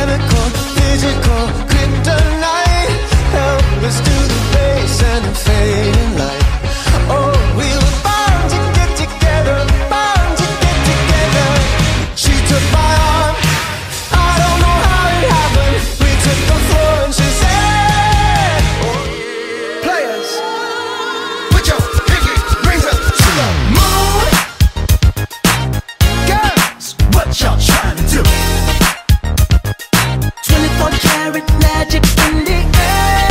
chemical, physical, kryptonite. Help us to the base and the fading light. Oh, we were bound to get together, bound to get together. She took my arm, I don't know how it happened. We took the floor and she said, players, put your pinky rings up to the moon. Girls, what y'all trying to do? 24 karat magic in the air.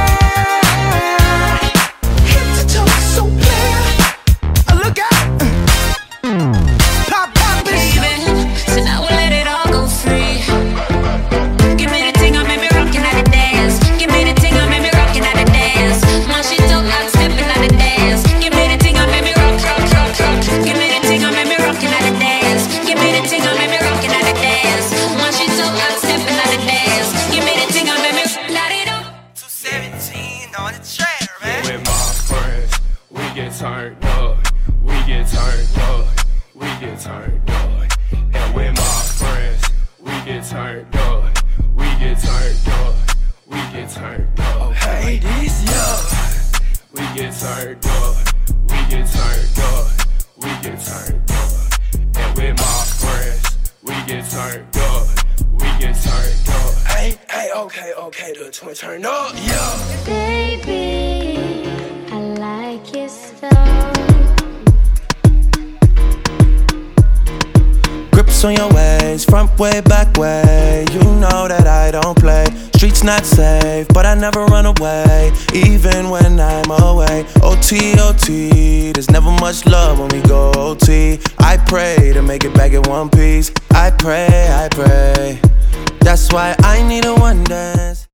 Head to toe, so clear. Look out! Pop, pop, Baby, so now we'll let it all go free. Give me the thing, I made me rockin' at the dance. Give me the thing, I made me rockin' at the dance. My shit don't like stepping at the dance. Give me the thing, I made me rock, rock, rock, rock. Give me the thing, I made me rockin' at the dance. Give me the thing, I made me rockin' at the dance. My shit don't like stepping at the dance. Give me the thing, I made me light it up. 217 on the track, man. With my friends, we get turned up. We get turned up. We get turned up. And with my friends, we get turned up. We get turned up. We get turned up. Hey, this yo. We get turned up. We get turned up. We get turned up. And with my friends, we get turned up. We get turned up. Hey, okay, the twin turned up, yo. Baby, I like your style. Grips on your waist, front way, back way. You know that I don't play. Streets not safe, but I never run away, even when I'm away. OT, OT, there's never much love when we go OT. I pray to make it back in one piece. I pray. That's why I need a one dance.